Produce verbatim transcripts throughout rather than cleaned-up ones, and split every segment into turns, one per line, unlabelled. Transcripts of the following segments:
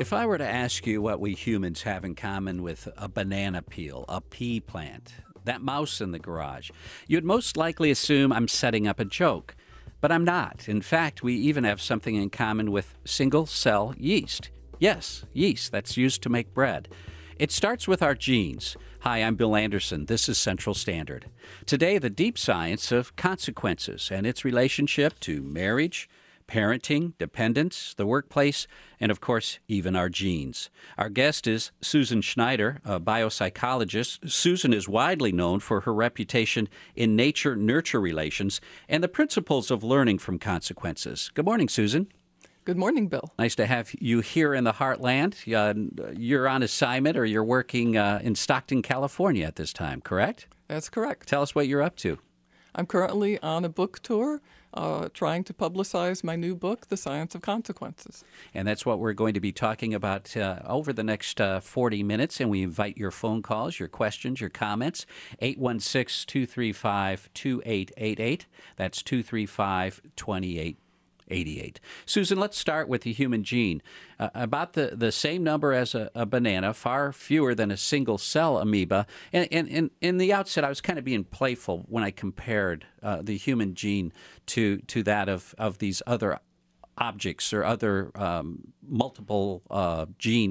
If I were to ask you what we humans have in common with a banana peel, a pea plant, that mouse in the garage, you'd most likely assume I'm setting up a joke. But I'm not. In fact, we even have something in common with single-cell yeast. Yes, yeast that's used to make bread. It starts with our genes. Hi, I'm Bill Anderson. This is Central Standard. Today, the deep science of consequences and its relationship to marriage, parenting, dependence, the workplace, and of course, even our genes. Our guest is Susan Schneider, a biopsychologist. Susan is widely known for her reputation in nature-nurture relations and the principles of learning from consequences. Good morning, Susan.
Good morning, Bill.
Nice to have you here in the heartland. Uh, you're on assignment or you're working uh, in Stockton, California at this time, correct?
That's correct.
Tell us what you're up to.
I'm currently on a book tour uh, trying to publicize my new book, The Science of Consequences.
And that's what we're going to be talking about uh, over the next uh, forty minutes. And we invite your phone calls, your questions, your comments. eight one six, two three five, two eight eight eight. That's two three five, two eight eight eight. Susan, let's start with the human gene. Uh, about the, the same number as a, a banana, far fewer than a single-cell amoeba. And, and, and in the outset, I was kind of being playful when I compared uh, the human gene to, to that of, of these other objects or other um, multiple uh, gene.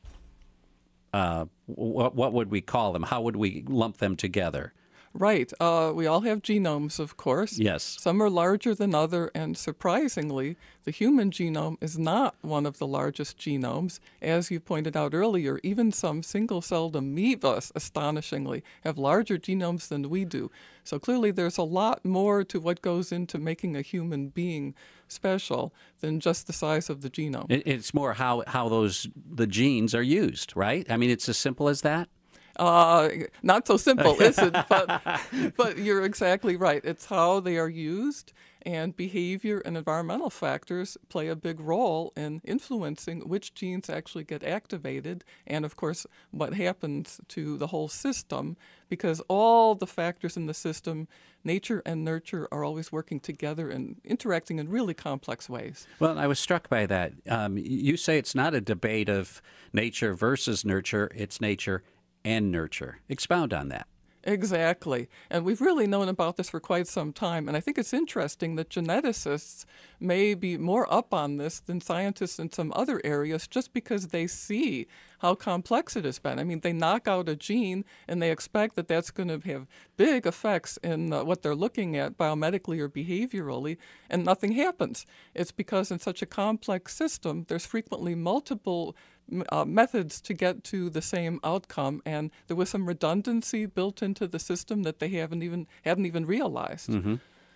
Uh, what, what would we call them? How would we lump them together?
Right. Uh, we all have genomes, of course.
Yes.
Some are larger than other, and surprisingly, the human genome is not one of the largest genomes. As you pointed out earlier, even some single-celled amoebas, astonishingly, have larger genomes than we do. So clearly there's a lot more to what goes into making a human being special than just the size of the genome.
It's more how, how those the genes are used, right? I mean, it's as simple as that?
Uh, not so simple, is it? But, but you're exactly right. It's how they are used, and behavior and environmental factors play a big role in influencing which genes actually get activated, and of course, what happens to the whole system, because all the factors in the system, nature and nurture, are always working together and interacting in really complex ways.
Well, I was struck by that. Um, you say it's not a debate of nature versus nurture, it's nature and nurture. Expound on that.
Exactly. And we've really known about this for quite some time. And I think it's interesting that geneticists may be more up on this than scientists in some other areas just because they see how complex it has been. I mean, they knock out a gene and they expect that that's going to have big effects in uh, what they're looking at biomedically or behaviorally, and nothing happens. It's because in such a complex system, there's frequently multiple Uh, methods to get to the same outcome, and there was some redundancy built into the system that they haven't even hadn't even realized.
Mm-hmm.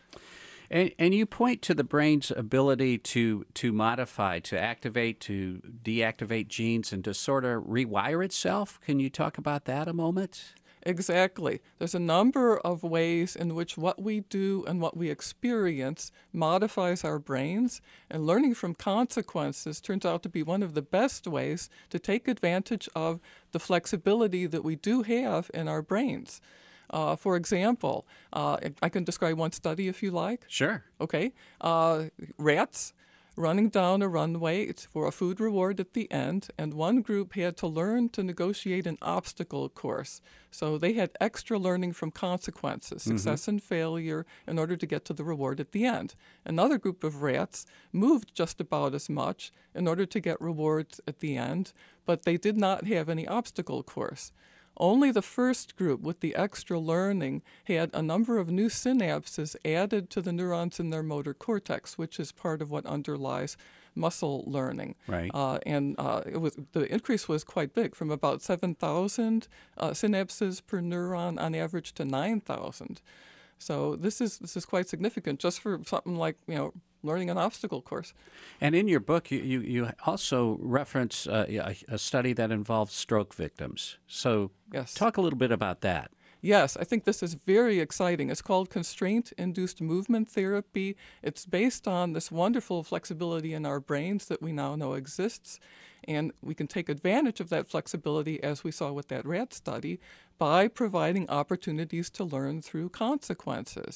And, and you point to the brain's ability to to modify, to activate, to deactivate genes, and to sort of rewire itself. Can you talk about that a moment?
Exactly. There's a number of ways in which what we do and what we experience modifies our brains, and learning from consequences turns out to be one of the best ways to take advantage of the flexibility that we do have in our brains. Uh, for example, uh, I can describe one study if you like.
Sure.
Okay. Uh, rats running down a runway for a food reward at the end, and one group had to learn to negotiate an obstacle course. So they had extra learning from consequences,
Mm-hmm.
success and failure, in order to get to the reward at the end. Another group of rats moved just about as much in order to get rewards at the end, but they did not have any obstacle course. Only the first group with the extra learning had a number of new synapses added to the neurons in their motor cortex, which is part of what underlies muscle learning.
Right.
Uh, and uh, it was the increase was quite big, from about seven thousand uh, synapses per neuron on average to nine thousand. So this is this is quite significant just for something like, you know, learning an obstacle course.
And in your book, you, you, you also reference uh, a, a study that involves stroke victims. So
Yes.
talk a little bit about that.
Yes, I think this is very exciting. It's called constraint-induced movement therapy. It's based on this wonderful flexibility in our brains that we now know exists. And we can take advantage of that flexibility, as we saw with that rat study, by providing opportunities to learn through consequences.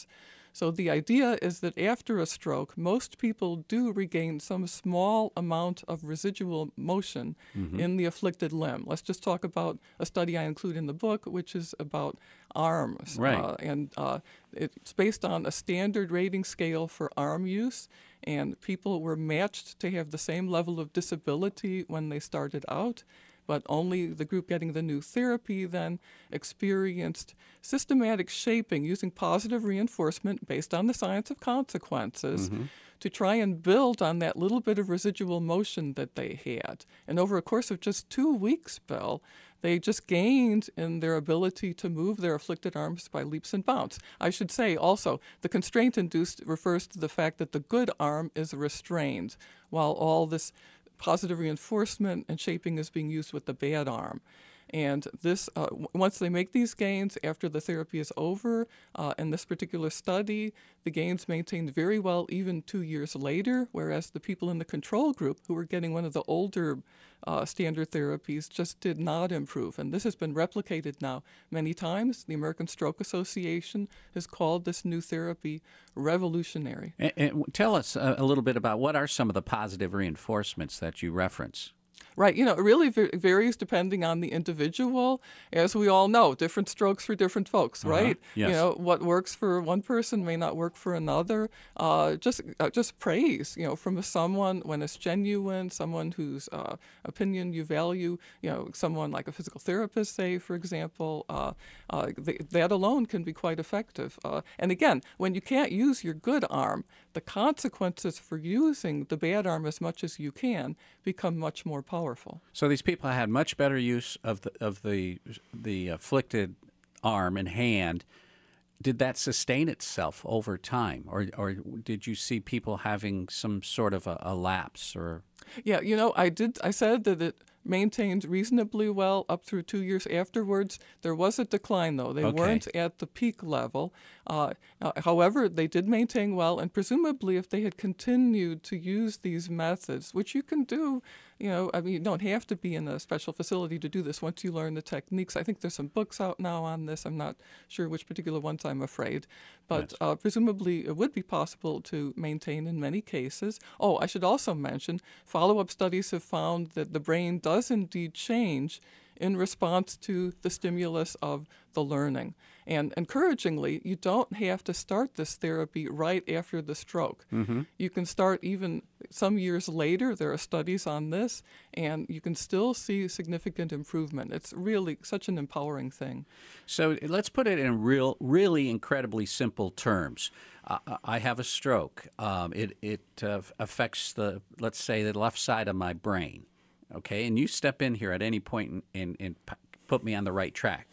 So the idea is that after a stroke, most people do regain some small amount of residual motion mm-hmm. in the afflicted limb. Let's just talk about a study I include in the book, which is about arms.
Right.
Uh, and uh, it's based on a standard rating scale for arm use, and people were matched to have the same level of disability when they started out. But only the group getting the new therapy then experienced systematic shaping using positive reinforcement based on the science of consequences mm-hmm. to try and build on that little bit of residual motion that they had. And over a course of just two weeks, Bill, they just gained in their ability to move their afflicted arms by leaps and bounds. I should say also, the constraint induced refers to the fact that the good arm is restrained, while all this positive reinforcement and shaping is being used with the bad arm. And this, uh, w- once they make these gains after the therapy is over, uh, in this particular study, the gains maintained very well even two years later, whereas the people in the control group who were getting one of the older uh, standard therapies just did not improve. And this has been replicated now many times. The American Stroke Association has called this new therapy revolutionary.
And, and tell us a, a little bit about what are some of the positive reinforcements that you reference.
Right. You know, it really v- varies depending on the individual. As we all know, different strokes for different folks,
uh-huh.
right?
Yes.
You know, what works for one person may not work for another. Uh, just uh, just praise, you know, from someone when it's genuine, someone whose uh, opinion you value, you know, someone like a physical therapist, say, for example, uh, uh, th- that alone can be quite effective. Uh, and again, when you can't use your good arm, the consequences for using the bad arm as much as you can become much more powerful.
So these people had much better use of the of the the afflicted arm and hand. Did that sustain itself over time, or or did you see people having some sort of a, a lapse? Or
yeah, you know, I did. I said that it maintained reasonably well up through two years afterwards. There was a decline, though. They
okay.
weren't at the peak level. Uh, uh, however, they did maintain well, and presumably if they had continued to use these methods, which you can do, you know, I mean, you don't have to be in a special facility to do this once you learn the techniques. I think there's some books out now on this. I'm not sure which particular ones, I'm afraid. But
yes.
uh, presumably it would be possible to maintain in many cases. Oh, I should also mention, follow-up studies have found that the brain does indeed change in response to the stimulus of the learning. And encouragingly, you don't have to start this therapy right after the stroke.
Mm-hmm.
You can start even some years later. There are studies on this, and you can still see significant improvement. It's really such an empowering thing.
So let's put it in real, really incredibly simple terms. Uh, I have a stroke. Um, it it uh, affects the, let's say, the left side of my brain. Okay, and you step in here at any point and, and, and put me on the right track.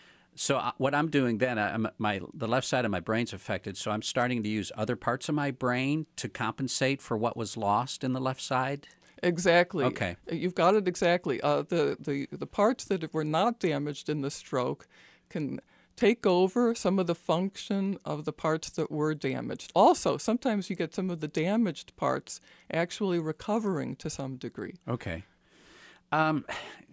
So uh, what I'm doing then, I'm, my the left side of my brain's affected, so I'm starting to use other parts of my brain to compensate for what was lost in the left side?
Exactly.
Okay.
You've got it exactly. Uh, the, the, the parts that were not damaged in the stroke can take over some of the function of the parts that were damaged. Also, sometimes you get some of the damaged parts actually recovering to some degree.
Okay. Um,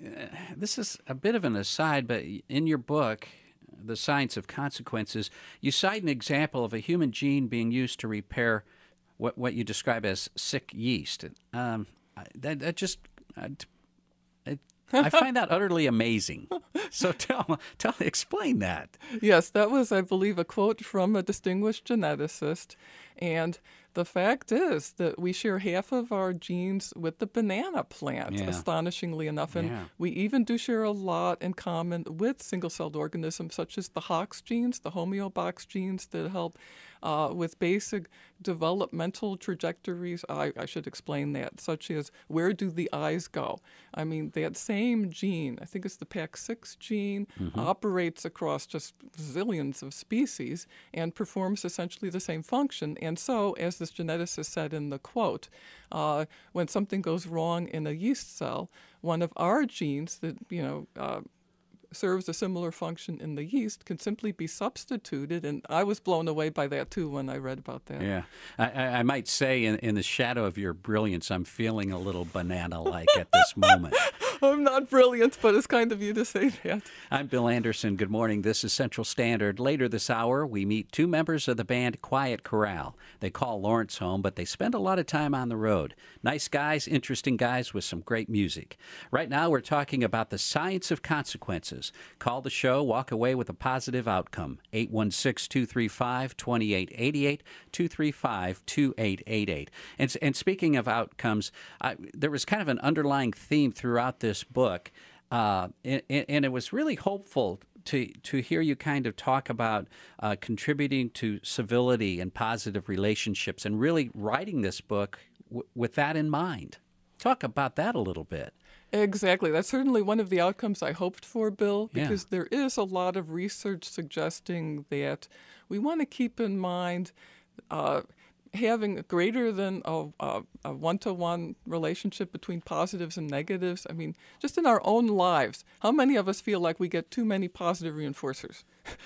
this is a bit of an aside, but in your book, The Science of Consequences, you cite an example of a human gene being used to repair what what you describe as sick yeast. Um, that, that just, uh, it, I find that utterly amazing. So tell, tell, explain that.
Yes, that was, I believe, a quote from a distinguished geneticist. And the fact is that we share half of our genes with the banana plant,
yeah.
astonishingly enough. And
yeah.
we even do share a lot in common with single-celled organisms, such as the Hox genes, the homeobox genes that help uh, with basic developmental trajectories. I, I should explain that, such as where do the eyes go? I mean, that same gene, I think it's the P A X six gene, mm-hmm. operates across just zillions of species and performs essentially the same function. And so, as this geneticist said in the quote, uh, when something goes wrong in a yeast cell, one of our genes that, you know, uh, serves a similar function in the yeast can simply be substituted. And I was blown away by that, too, when I read about that.
Yeah. I, I might say in, in the shadow of your brilliance, I'm feeling a little banana-like at this moment.
I'm not brilliant, but it's kind of you to say that.
I'm Bill Anderson. Good morning. This is Central Standard. Later this hour, we meet two members of the band Quiet Corral. They call Lawrence home, but they spend a lot of time on the road. Nice guys, interesting guys with some great music. Right now, we're talking about the science of consequences. Call the show, walk away with a positive outcome. eight one six, two three five, two eight eight eight, two three five, two eight eight eight. And, and speaking of outcomes, I, there was kind of an underlying theme throughout this book, uh, and, and it was really hopeful to to hear you kind of talk about uh, contributing to civility and positive relationships, and really writing this book w- with that in mind. Talk about that a little bit.
Exactly. That's certainly one of the outcomes I hoped for, Bill, because
Yeah.
there is a lot of research suggesting that we want to keep in mind uh, having greater than a, a, a one-to-one relationship between positives and negatives. I mean, just in our own lives, how many of us feel like we get too many positive reinforcers?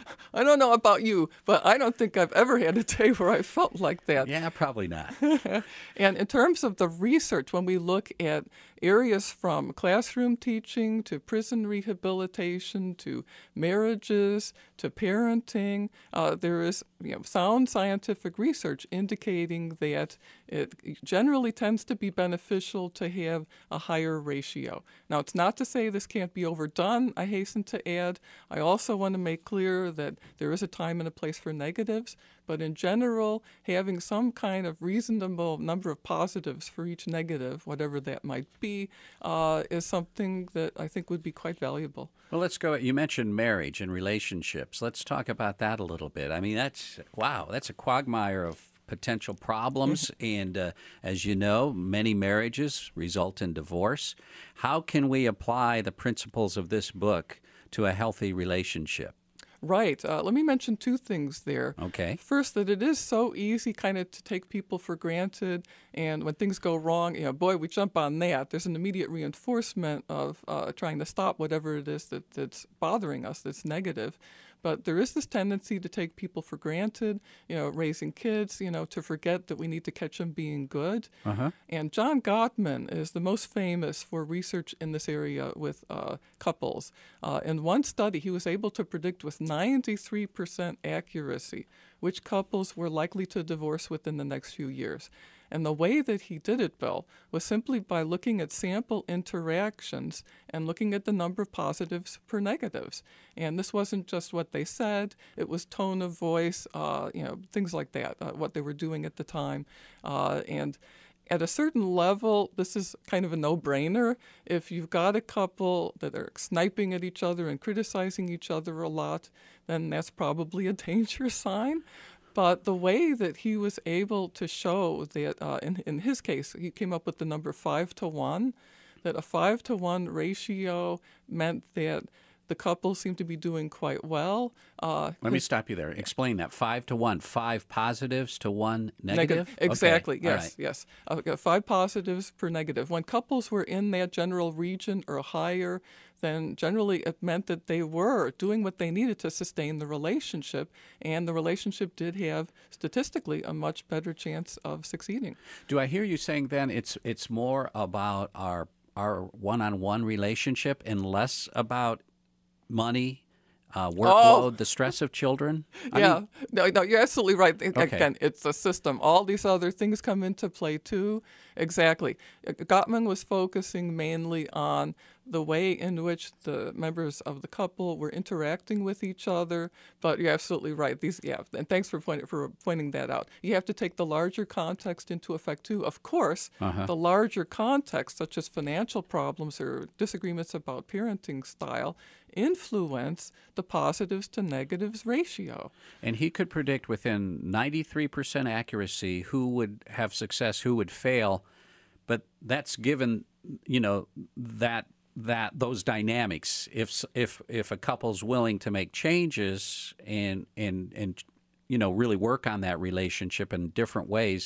I don't know about you, but I don't think I've ever had a day where I felt like that.
Yeah, probably not.
And in terms of the research, when we look at areas from classroom teaching to prison rehabilitation to marriages to parenting, uh, there is you know, sound scientific research indicating that it generally tends to be beneficial to have a higher ratio. Now, it's not to say this can't be overdone, I hasten to add. I also want to make clear that there is a time and a place for negatives, but in general, having some kind of reasonable number of positives for each negative, whatever that might be, uh, is something that I think would be quite valuable.
Well, let's go. You mentioned marriage and relationships. Let's talk about that a little bit. I mean, that's, wow, that's a quagmire of potential problems. And uh, as you know, many marriages result in divorce. How can we apply the principles of this book to a healthy relationship?
Right. Uh, let me mention two things there.
Okay.
First, that it is so easy kind of to take people for granted. And when things go wrong, you know, boy, we jump on that. There's an immediate reinforcement of uh, trying to stop whatever it is that, that's bothering us, that's negative. But there is this tendency to take people for granted, you know, raising kids, you know, to forget that we need to catch them being good.
Uh-huh.
And John Gottman is the most famous for research in this area with uh, couples. Uh, in one study, he was able to predict with ninety-three percent accuracy which couples were likely to divorce within the next few years. And the way that he did it, Bill, was simply by looking at sample interactions and looking at the number of positives per negatives. And this wasn't just what they said, it was tone of voice, uh, you know, things like that, uh, what they were doing at the time. Uh, and at a certain level, this is kind of a no-brainer. If you've got a couple that are sniping at each other and criticizing each other a lot, then that's probably a danger sign. But the way that he was able to show that, uh, in, in his case, he came up with the number five to one, that a five to one ratio meant that the couple seemed to be doing quite well. Uh,
Let me stop you there. Explain that. Five to one. Five positives to one negative?
Negative. Exactly.
Okay. All
Yes.
right.
Yes. Uh, five positives per negative. When couples were in that general region or higher, then generally it meant that they were doing what they needed to sustain the relationship, and the relationship did have statistically a much better chance of succeeding.
Do I hear you saying then it's it's more about our our one-on-one relationship and less about money, uh, workload,
Oh.
the stress of children? I
yeah,
mean,
no, no, you're absolutely right. A-
Okay.
Again, it's a system. All these other things come into play too. Exactly. Uh, Gottman was focusing mainly on the way in which the members of the couple were interacting with each other. But you're absolutely right. These, yeah, and thanks for pointing for pointing that out. You have to take the larger context into effect too. Of course,
Uh-huh.
the larger context, such as financial problems or disagreements about parenting style, influence the positives to negatives ratio.
and he could predict within ninety-three percent accuracy who would have success, who would fail, but that's given, you know, that that those dynamics. If if if a couple's willing to make changes and and and you know really work on that relationship in different ways,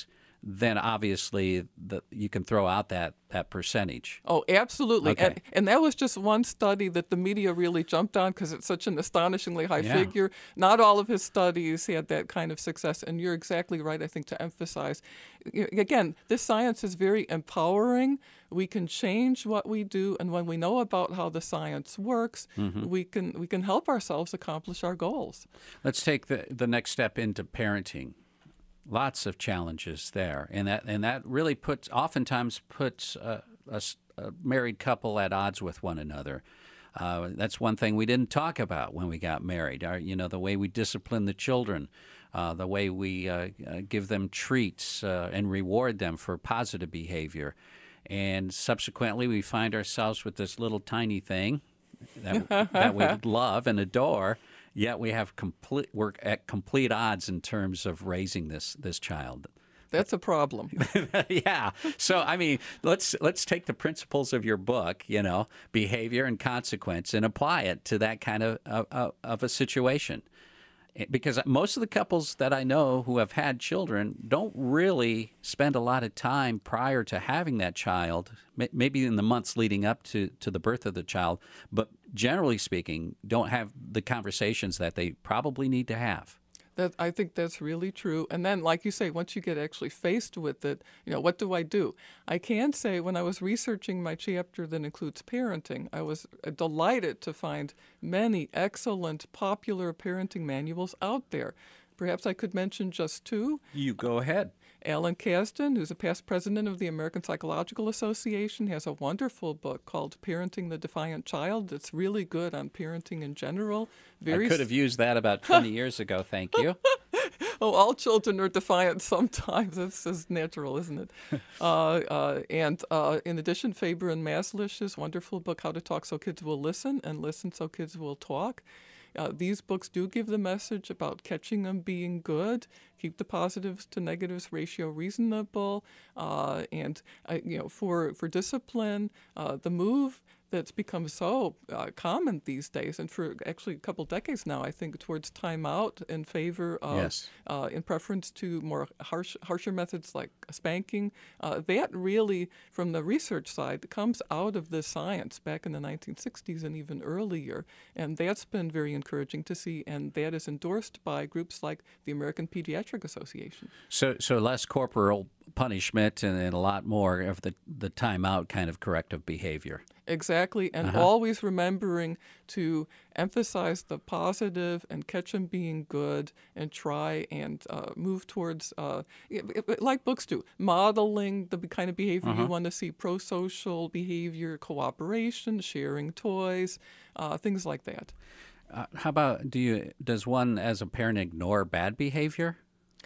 then obviously the, you can throw out that, that percentage.
Oh, absolutely.
Okay.
And, and that was just one study that the media really jumped on because it's such an astonishingly high
Yeah.
figure. Not all of his studies had that kind of success. And you're exactly right, I think, to emphasize. Y- Again, this science is very empowering. We can change what we do. And when we know about how the science works,
Mm-hmm.
we can we can help ourselves accomplish our goals.
Let's take the, the next step into parenting. Lots of challenges there, and that and that really puts oftentimes puts a, a s- a married couple at odds with one another. Uh, that's one thing we didn't talk about when we got married. Our, you know, the way we discipline the children, uh, the way we uh, uh, give them treats uh, and reward them for positive behavior, and subsequently we find ourselves with this little tiny thing that that we love and adore. Yet we have complete we're at complete odds in terms of raising this this child.
That's a problem.
Yeah. So I mean, let's let's take the principles of your book, you know, behavior and consequence, and apply it to that kind of of, of a situation. Because most of the couples that I know who have had children don't really spend a lot of time prior to having that child, may- maybe in the months leading up to, to the birth of the child, but generally speaking, don't have the conversations that they probably need to have.
That I think that's really true. And then, like you say, once you get actually faced with it, you know, what do I do? I can say when I was researching my chapter that includes parenting, I was delighted to find many excellent popular parenting manuals out there. Perhaps I could mention just two.
You go ahead.
Alan Kasdan, who's a past president of the American Psychological Association, has a wonderful book called Parenting the Defiant Child. It's really good on parenting in general. Very
I could have used that about twenty years ago, thank you.
Oh, all children are defiant sometimes. It's just natural, isn't it? uh, uh, and uh, in addition, Faber and Maslish's wonderful book, How to Talk So Kids Will Listen and Listen So Kids Will Talk. Uh, these books do give the message about catching them being good, keep the positives to negatives ratio reasonable, uh, and uh, you know, for for discipline, uh, the move that's become so uh, common these days, and for actually a couple decades now, I think, towards time out in favor of,
Yes.
uh, in preference to more harsh, harsher methods like spanking. Uh, that really, from the research side, comes out of the science back in the nineteen sixties and even earlier, and that's been very encouraging to see, and that is endorsed by groups like the American Pediatric Association.
So so less corporal punishment and, and a lot more of the, the time-out kind of corrective behavior.
Exactly, and
Uh-huh.
always remembering to emphasize the positive and catch them being good and try and uh, move towards, uh, i- i- like books do, modeling the kind of behavior you want to see, pro-social behavior, cooperation, sharing toys, uh, things like that.
Uh, how about do you? Does one as a parent ignore bad behavior?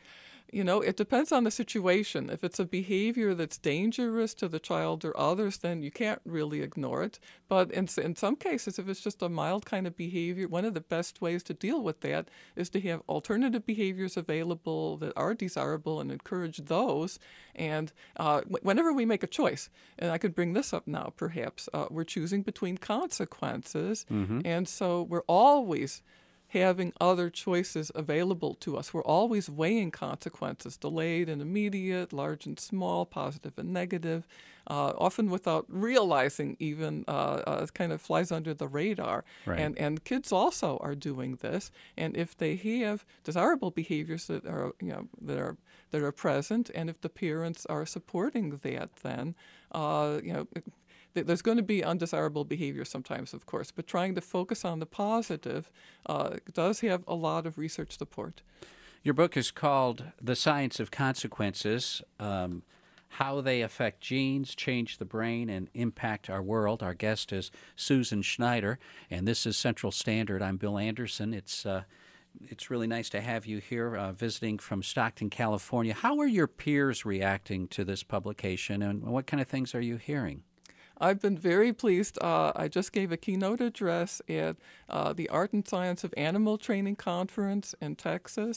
You know, it depends on the situation. If it's a behavior that's dangerous to the child or others, then you can't really ignore it. But in, s- in some cases, if it's just a mild kind of behavior, one of the best ways to deal with that is to have alternative behaviors available that are desirable and encourage those. And uh, wh- whenever we make a choice, and I could bring this up now perhaps, uh, we're choosing between consequences. And so we're always having other choices available to us. We're always weighing consequences, delayed and immediate, large and small, positive and negative, uh, often without realizing even, uh, uh, it kind of flies under the radar.
Right.
And, and kids also are doing this. And if they have desirable behaviors that are, you know, that are, that are present, and if the parents are supporting that, then, uh, you know, th- there's going to be undesirable behavior sometimes, of course, but trying to focus on the positive uh, does have a lot of research support.
Your book is called The Science of Consequences, um, How They Affect Genes, Change the Brain, and Impact Our World. Our guest is Susan Schneider, and this is Central Standard. I'm Bill Anderson. It's uh, it's really nice to have you here uh, visiting from Stockton, California. How are your peers reacting to this publication, and what kind of things are you hearing?
I've been very pleased. Uh, I just gave a keynote address at uh, the Art and Science of Animal Training Conference in Texas,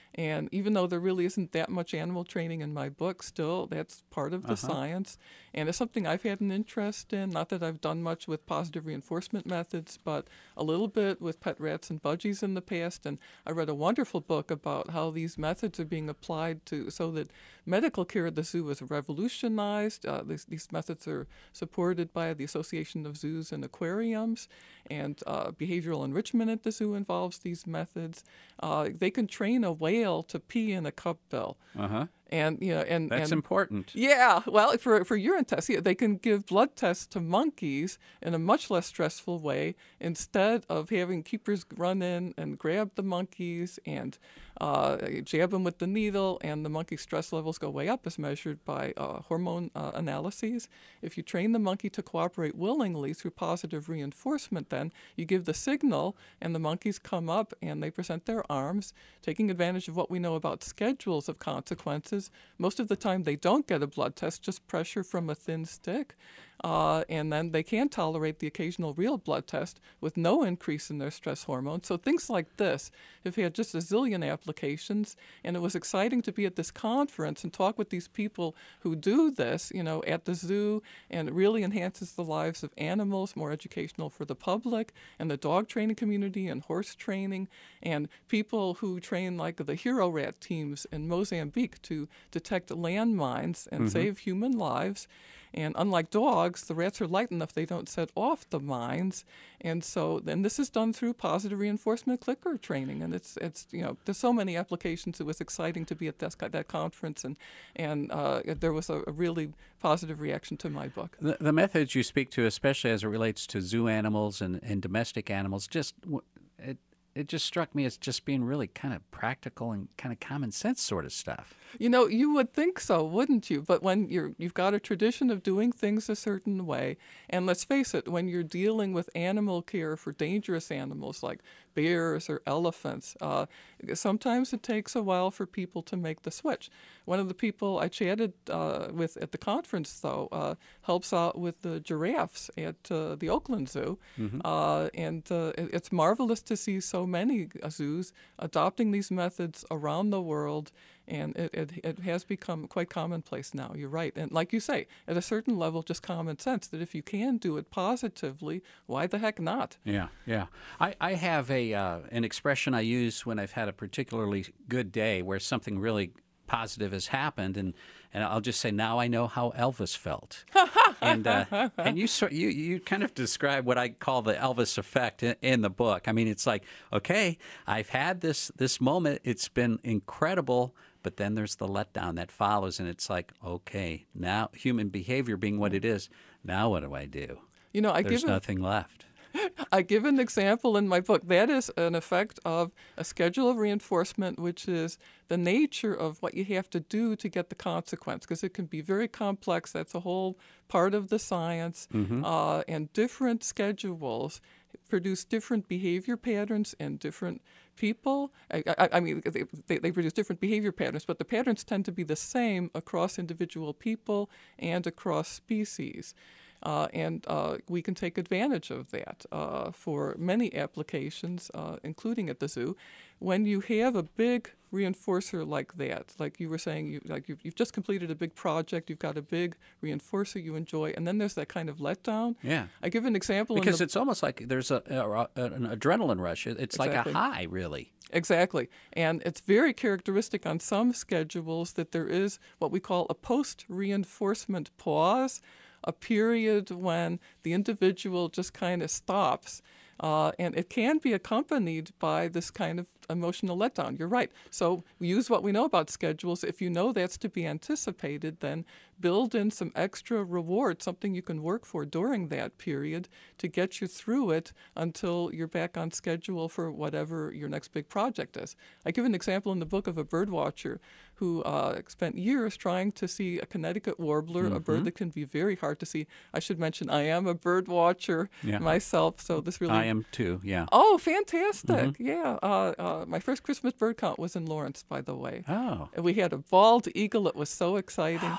And even though there really isn't that much animal training in my book, still that's part of the
Uh-huh.
science. And it's something I've had an interest in. Not that I've done much with positive reinforcement methods, but a little bit with pet rats and budgies in the past. And I read a wonderful book about how these methods are being applied to so that medical care at the zoo is revolutionized. Uh, these, these methods are supported by the Association of Zoos and Aquariums, and uh, behavioral enrichment at the zoo involves these methods. Uh, they can train a whale to pee in a cup bill.
Uh-huh.
And you know, and
That's
and,
important.
yeah, well, for for urine tests, yeah, they can give blood tests to monkeys in a much less stressful way instead of having keepers run in and grab the monkeys and uh, jab them with the needle, and the monkey stress levels go way up as measured by uh, hormone uh, analyses. If you train the monkey to cooperate willingly through positive reinforcement, then you give the signal, and the monkeys come up and they present their arms, taking advantage of what we know about schedules of consequences. Most of the time they don't get a blood test, just pressure from a thin stick. Uh, and then they can tolerate the occasional real blood test with no increase in their stress hormone. So things like this have had just a zillion applications, and it was exciting to be at this conference and talk with these people who do this, you know, at the zoo, and it really enhances the lives of animals, more educational for the public and the dog training community and horse training, and people who train like the hero rat teams in Mozambique to detect landmines and
Mm-hmm.
save human lives. And unlike dogs, the rats are light enough they don't set off the mines. And so then this is done through positive reinforcement clicker training. And it's, it's you know, there's so many applications. It was exciting to be at this, that conference. And, and uh, there was a, a really positive reaction to my book.
The, the methods you speak to, especially as it relates to zoo animals and, and domestic animals, just w- it, it just struck me as just being really kind of practical and kind of common sense sort of stuff.
You know, you would think so, wouldn't you? But when you're, you've got a tradition of doing things a certain way, and let's face it, when you're dealing with animal care for dangerous animals like bears or elephants, uh, sometimes it takes a while for people to make the switch. One of the people I chatted uh, with at the conference, though, uh, helps out with the giraffes at uh, the Oakland Zoo,
Mm-hmm.
uh, and uh, it- it's marvelous to see so many uh, zoos adopting these methods around the world. And it, it, it has become quite commonplace now. You're right. And like you say, at a certain level, just common sense that if you can do it positively, why the heck not?
Yeah, yeah. I, I have a uh, an expression I use when I've had a particularly good day where something really positive has happened, and, and I'll just say, now I know how Elvis felt. and uh, and you, sort- you you kind of describe what I call the Elvis effect in, in the book. I mean, it's like, okay, I've had this this moment. It's been incredible. But then there's the letdown that follows, and it's like, okay, now human behavior being what it is, now what do I do?
You know, I
There's
give a,
nothing left.
I give an example in my book. That is an effect of a schedule of reinforcement, which is the nature of what you have to do to get the consequence, because it can be very complex. That's a whole part of the science.
Mm-hmm.
Uh, and different schedules produce different behavior patterns in different people. I, I, I mean, they, they, they produce different behavior patterns, but the patterns tend to be the same across individual people and across species. Uh, and uh, we can take advantage of that uh, for many applications, uh, including at the zoo. When you have a big reinforcer like that, like you were saying, you, like you've, you've just completed a big project, you've got a big reinforcer you enjoy, and then there's that kind of letdown.
Yeah.
I give an example. in
Because
the,
it's almost like there's a, a an adrenaline rush. It's
Exactly.
like a high, really.
Exactly. And it's very characteristic on some schedules that there is what we call a post-reinforcement pause, a period when the individual just kind of stops. Uh, and it can be accompanied by this kind of emotional letdown. You're right. So we use what we know about schedules. If you know that's to be anticipated, then build in some extra reward, something you can work for during that period to get you through it until you're back on schedule for whatever your next big project is. I give an example in the book of a bird watcher who uh, spent years trying to see a Connecticut warbler,
Mm-hmm.
a bird that can be very hard to see. I should mention I am a bird watcher
Yeah.
myself, so this really...
I am too, yeah.
Oh, fantastic.
Mm-hmm.
Yeah. Uh, uh, my first Christmas bird count was in Lawrence, by the way.
Oh.
And we had a bald eagle. It was so exciting.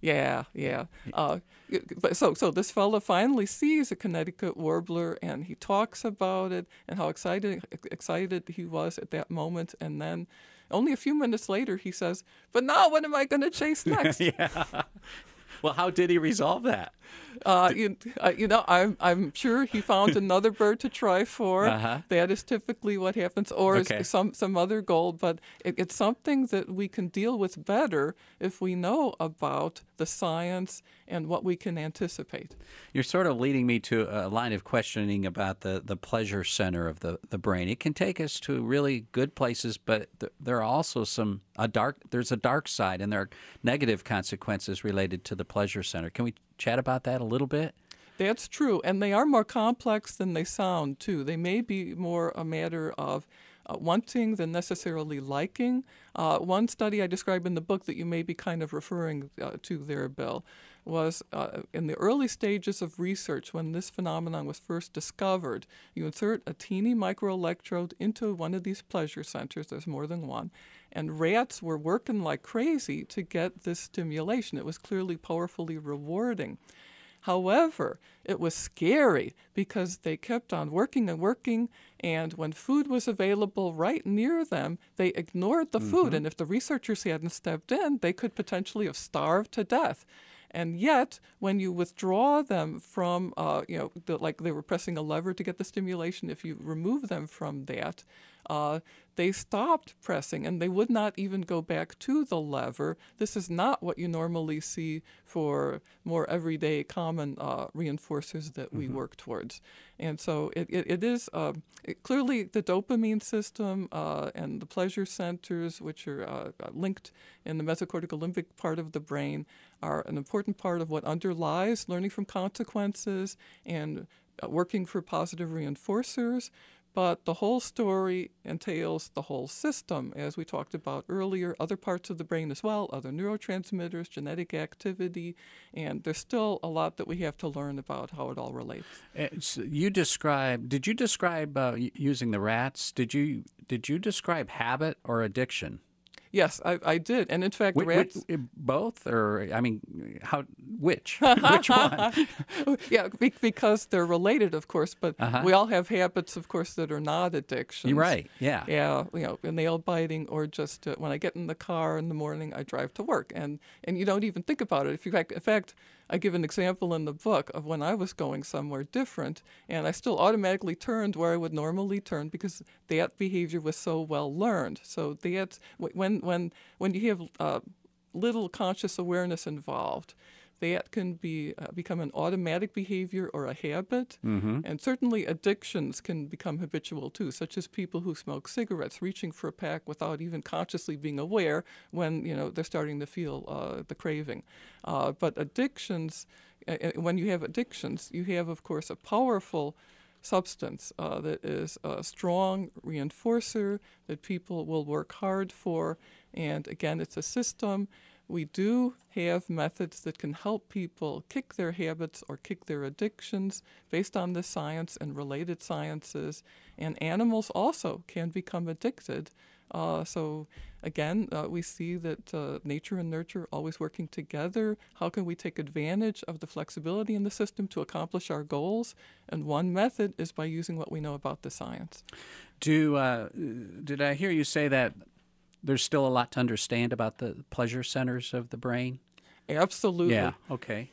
Yeah, yeah. Uh, y- but so, so this fella finally sees a Connecticut warbler, and he talks about it and how excited excited he was at that moment. And then, only a few minutes later, he says, "But now, what am I going to chase next?"
Yeah. Well, how did he resolve that?
Uh, you, uh, you know, I'm I'm sure he found another bird to try for.
Uh-huh.
That is typically what happens, or is
Okay.
some some other goal. But it, it's something that we can deal with better if we know about the science and what we can anticipate.
You're sort of leading me to a line of questioning about the, the pleasure center of the, the brain. It can take us to really good places, but th- there are also some a dark. There's a dark side, and there are negative consequences related to the pleasure center. Can we chat about that a little bit?
That's true, and they are more complex than they sound, too. They may be more a matter of uh, wanting than necessarily liking. Uh, one study I describe in the book that you may be kind of referring uh, to there, Bill, was uh, in the early stages of research when this phenomenon was first discovered. You insert a teeny microelectrode into one of these pleasure centers, there's more than one, and rats were working like crazy to get this stimulation. It was clearly powerfully rewarding. However, it was scary because they kept on working and working, and when food was available right near them, they ignored the food.
Mm-hmm.
And if the researchers hadn't stepped in, they could potentially have starved to death. And yet, when you withdraw them from, uh, you know, the, like they were pressing a lever to get the stimulation, if you remove them from that, uh, they stopped pressing and they would not even go back to the lever. This is not what you normally see for more everyday common uh, reinforcers that we mm-hmm. work towards. And so it, it, it is uh, it, clearly the dopamine system uh, and the pleasure centers, which are uh, linked in the mesocortical limbic part of the brain, are an important part of what underlies learning from consequences and uh, working for positive reinforcers. But the whole story entails the whole system, as we talked about earlier, other parts of the brain as well, other neurotransmitters, genetic activity, and there's still a lot that we have to learn about how it all relates.
It's, you describe, did you describe uh, using the rats, did you did you describe habit or addiction?
Yes, I, I did, and in fact,
Wh-
rats
wh- both, or I mean, how? Which? Which one?
Yeah, be- because they're related, of course. But
uh-huh.
we all have habits, of course, that are not addictions.
You're right. Yeah.
Yeah. You know, nail biting, or just uh, when I get in the car in the morning, I drive to work, and and you don't even think about it. If you, in fact, I give an example in the book of when I was going somewhere different, and I still automatically turned where I would normally turn because that behavior was so well learned. So that's when when when you have uh, little conscious awareness involved, that can be uh, become an automatic behavior or a habit.
Mm-hmm.
And certainly addictions can become habitual too, such as people who smoke cigarettes, reaching for a pack without even consciously being aware when, you know, they're starting to feel uh, the craving. Uh, but addictions, uh, when you have addictions, you have, of course, a powerful substance uh, that is a strong reinforcer that people will work hard for. And again, it's a system. We do have methods that can help people kick their habits or kick their addictions based on the science and related sciences. And animals also can become addicted. Uh, so again, uh, we see that uh, nature and nurture always working together. How can we take advantage of the flexibility in the system to accomplish our goals? And one method is by using what we know about the science.
Do uh, did I hear you say that there's still a lot to understand about the pleasure centers of the brain?
Absolutely.
Yeah. Okay.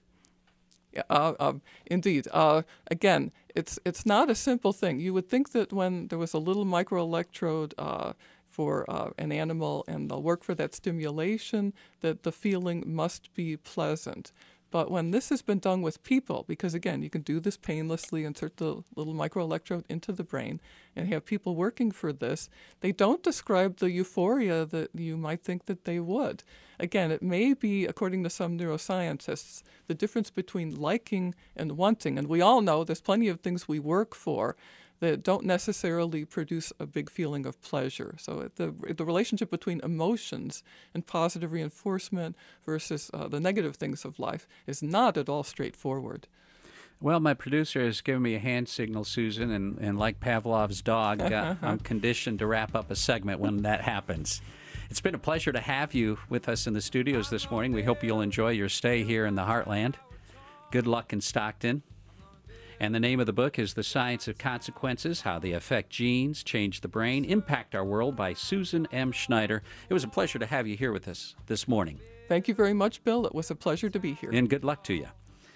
Yeah, uh, um, indeed. Uh, again, it's it's not a simple thing. You would think that when there was a little microelectrode uh, for uh, an animal and they'll work for that stimulation, that the feeling must be pleasant. But when this has been done with people, because again, you can do this painlessly, insert the little microelectrode into the brain, and have people working for this, they don't describe the euphoria that you might think that they would. Again, it may be, according to some neuroscientists, the difference between liking and wanting. And we all know there's plenty of things we work for that don't necessarily produce a big feeling of pleasure. So the the relationship between emotions and positive reinforcement versus uh, the negative things of life is not at all straightforward.
Well, my producer has given me a hand signal, Susan, and, and like Pavlov's dog, uh, I'm conditioned to wrap up a segment when that happens. It's been a pleasure to have you with us in the studios this morning. We hope you'll enjoy your stay here in the Heartland. Good luck in Stockton. And the name of the book is The Science of Consequences, How They Affect Genes, Change the Brain, Impact Our World by Susan M. Schneider. It was a pleasure to have you here with us this morning.
Thank you very much, Bill. It was a pleasure to be here.
And good luck to you.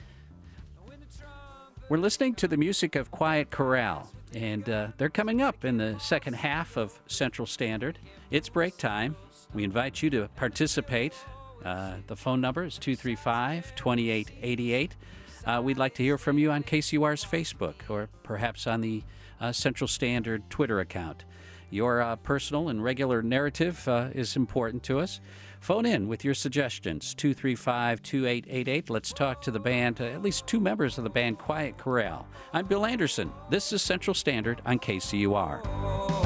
We're listening to the music of Quiet Corral, and uh, they're coming up in the second half of Central Standard. It's break time. We invite you to participate. Uh, the phone number is two three five, two eight eight eight. Uh, we'd like to hear from you on K C U R's Facebook or perhaps on the uh, Central Standard Twitter account. Your uh, personal and regular narrative uh, is important to us. Phone in with your suggestions, two three five, two eight eight eight. Let's talk to the band, uh, at least two members of the band Quiet Corral. I'm Bill Anderson. This is Central Standard on K C U R.